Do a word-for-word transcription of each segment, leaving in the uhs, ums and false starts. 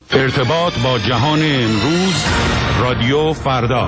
ارتباط با جهان امروز، رادیو فردا.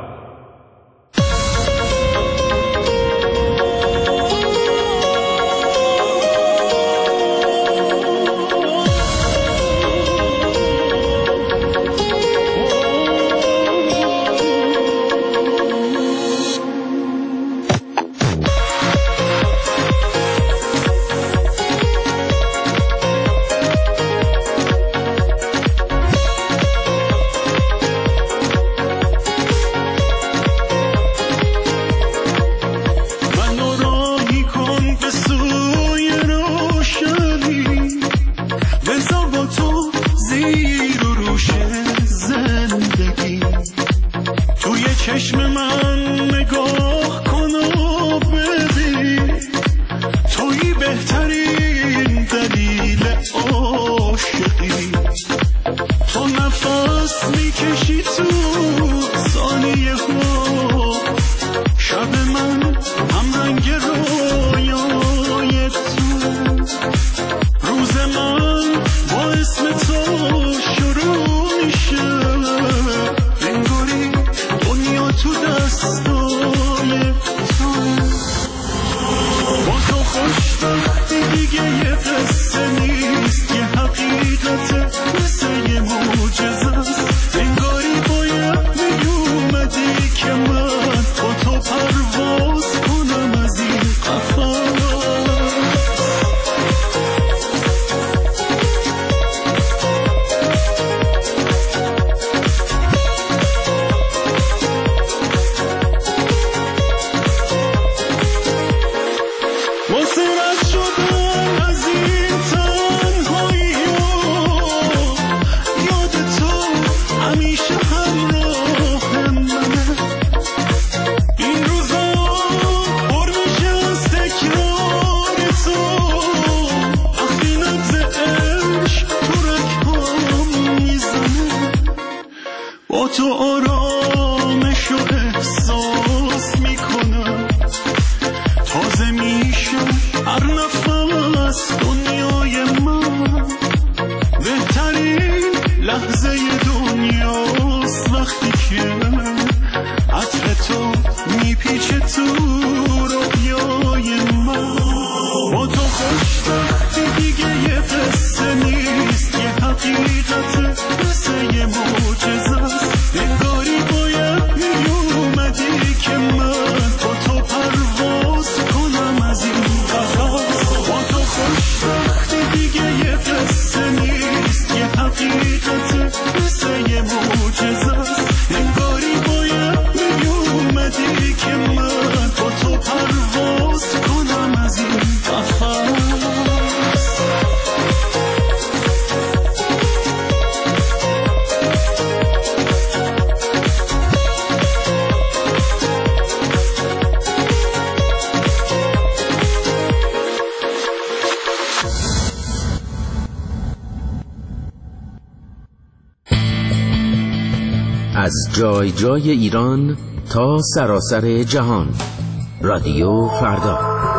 از جای جای ایران تا سراسر جهان، رادیو فردا.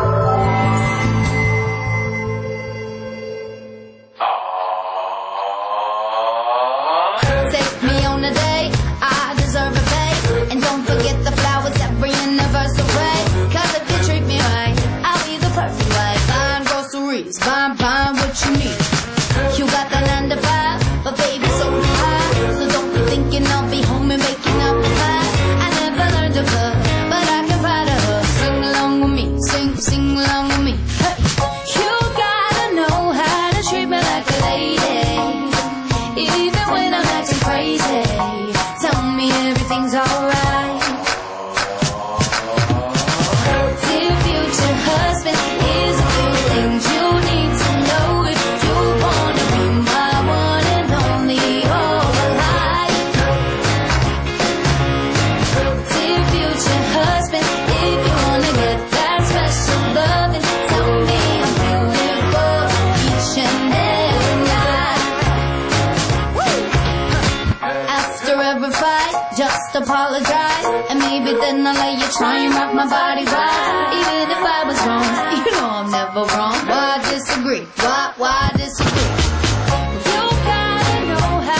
Apologize, and maybe then I'll let you try and rock my body right. Even if I was wrong, you know I'm never wrong. Why disagree? Why, why disagree? You gotta know how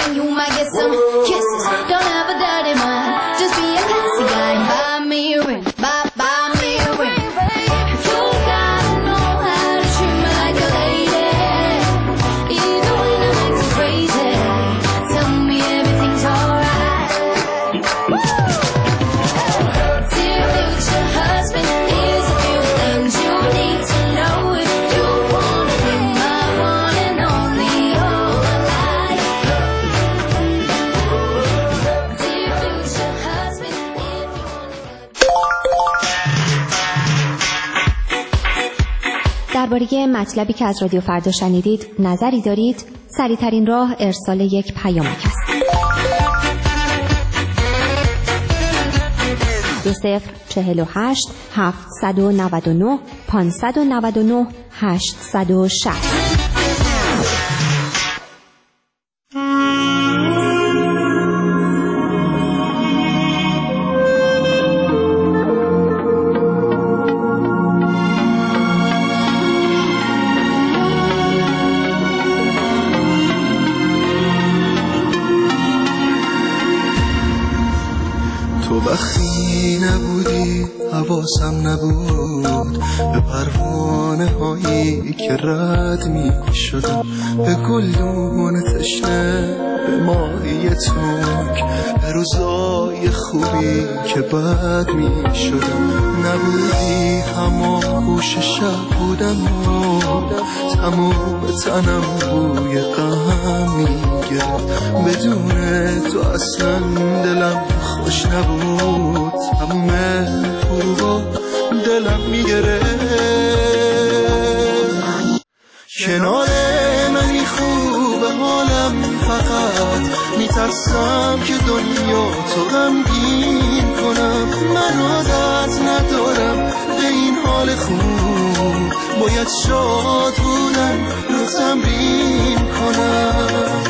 and you might get some kisses. Don't ever doubt it, man. Just be a classy guy. Buy me a ring, buy, buy me a ring. You gotta know how to treat me like a lady. Even when I'm acting crazy, tell me everything's alright. Dear future husband, here's a few things you need to know if you wanna be my one and only all my life. Dear future husband, if you wanna. درباره مطلبی که از رادیو فردا شنیدید نظری دارید؟ سریع‌ترین راه ارسال یک پیامک است. دو صفر چهل و هشت هفتصد و نود و نه پانصد و نود و نه هشتصد و شصت. وقتی نبودی حواسم نبود به پروانه هایی که رد می شدم، به گلدون تشنه، به ماهی تنگ، به روزای خوبی که بد می شدم. نبودی همان گوش شب بودم و تمام تنم بوی غم می گرفت. بدون تو اصلا دلم خوش نبود، تموم غروبا دلم میگرفت. کنار منی خوب حالم، فقط میترسم که دنیا تو غمگین کنم. من عادت ندارم به این حال خوب، باید شاد بودن رو تمرین کنم.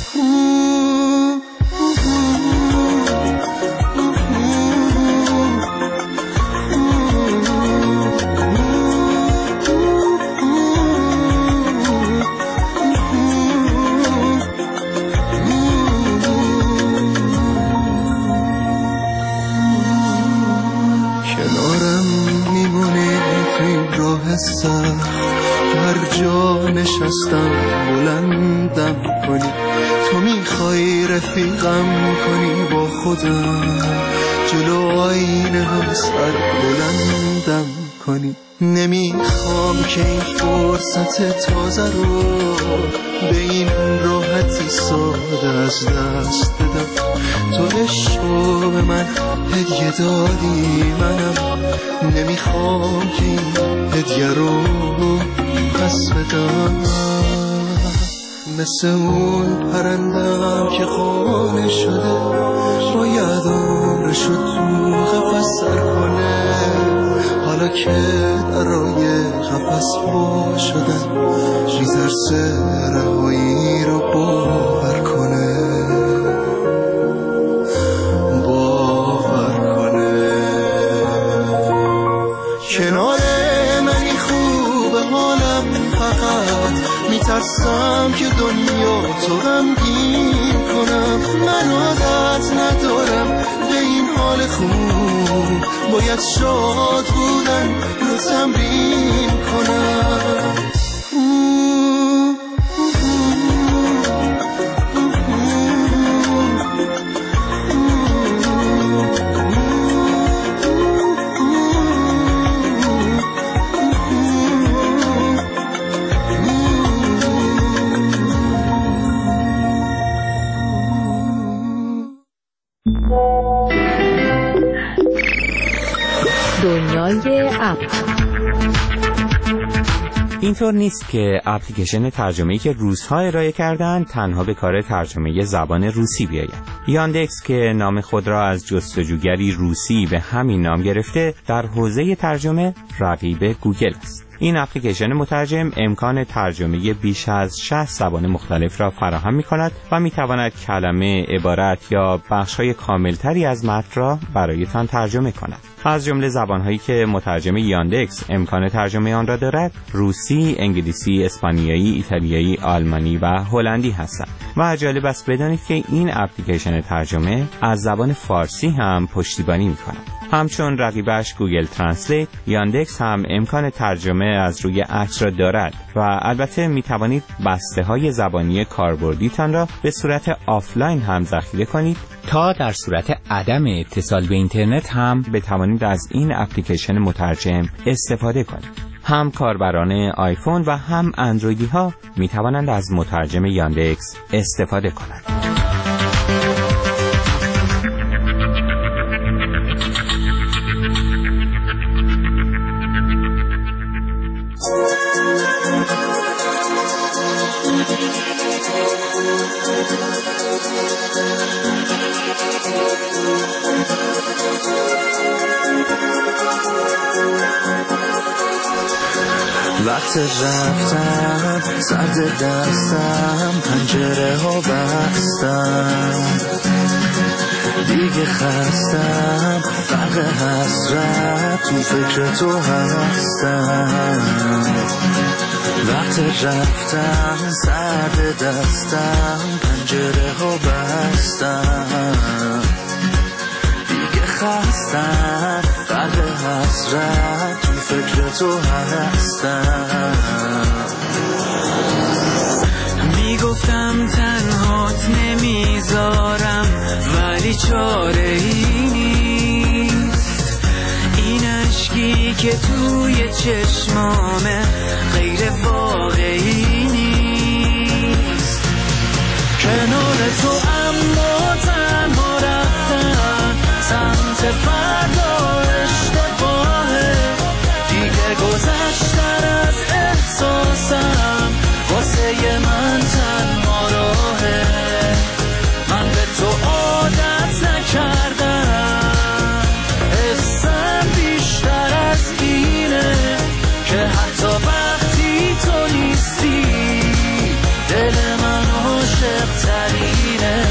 هر جا نشستم بلندم کنی، تو میخوای رفیقم کنی با خودم، جلو آینه هم سر بلندم کنی. نمیخوام که این فرصت تازه رو به این راحتی ساده از دست بدم. تو عشق به من هدیه دادی، منم نمیخوام که این هدیه رو پس بدم. مثل اون پرندم که خانه شده، باید عمرشو تو قفس سر کنه. حالا که درای قفس وا شدن، میترسه رهایی رو باور کنه، باور کنه. کنار منی خوب حالم، فقط میترسم که دنیا تو غمگین کنم. من عادت ندارم به این حال خوب، باید شاد بودن رو تمرین کنم. دنیای اپ. اینطور نیست که اپلیکیشن ترجمه‌ای که روس‌ها ارائه کردن تنها به کار ترجمه زبان روسی بیاید. یاندکس که نام خود را از جستجوگری روسی به همین نام گرفته، در حوزه ترجمه رقیب گوگل است. این اپلیکیشن مترجم امکان ترجمه بیش از شصت زبان مختلف را فراهم می‌کند و می‌تواند کلمه، عبارت یا بخش‌های کاملتری از متن را برایتان ترجمه کند. از جمله زبان‌هایی که مترجم یاندکس امکان ترجمه آن را دارد، روسی، انگلیسی، اسپانیایی، ایتالیایی، آلمانی و هلندی هستند. و جالب است بدانید که این اپلیکیشن ترجمه از زبان فارسی هم پشتیبانی می‌کند. همچون رقیبش گوگل ترنسلیت، یاندکس هم امکان ترجمه از روی عکس را دارد و البته می توانید بسته های زبانی کاربردیتان را به صورت آفلاین هم ذخیره کنید تا در صورت عدم اتصال به اینترنت هم بتوانید از این اپلیکیشن مترجم استفاده کنید. هم کاربران آیفون و هم اندرویدی ها می توانند از مترجم یاندکس استفاده کنند. وقت رفتم سرد دستم پنجره ها بستم دیگه خستم فرق حسرت تو فکر تو هستم وقت رفتم سرد دستم پنجره ها بستم دیگه خستم فرق حسرت تو فکر تو هستم میگفتم تنهات نمیذارم ولی چاره ای نیست این عشقی که توی چشمامه غیر واقعی نیست کنار تو اما تنها رفتم سمت فردا اشتباهه دیگه گذشتن از احساسم واسه من تنها راهه من به تو عادت نکردم حسم بیشتر از اینه که حتی وقتی تو نیستی دل من عاشق ترینه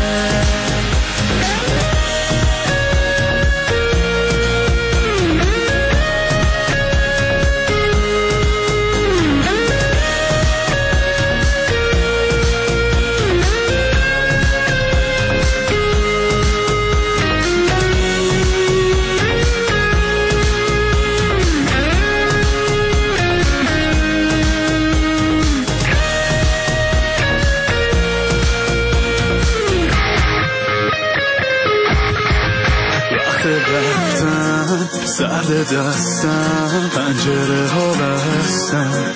سرد دستم پنجره ها بستم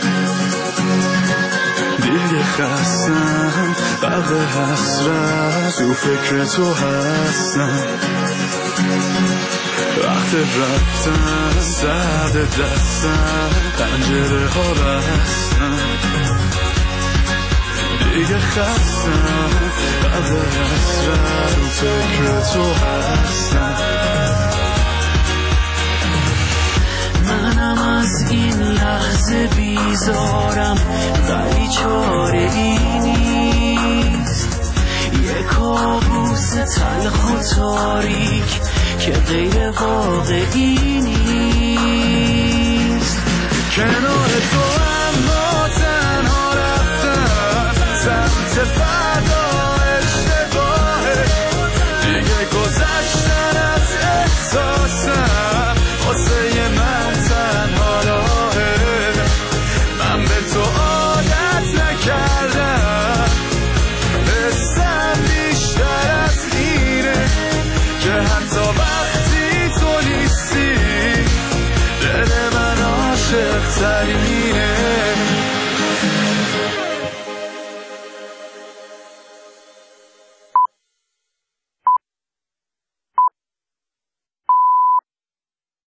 دیگه خستم قلب حسرت تو فکر تو هستم وقت رفتم سرد دستم پنجره ها بستم دیگه خستم قلب حسرت تو فکر تو هستم منم از این لحظه بیزارم ولی چاره ای نیست یه کابوس تلخ و تاریک که غیر واقعی نیست کنار تو اما تنها رفتم سمت فردا اشتباهه دیگه گذشتن از احساسم واسه من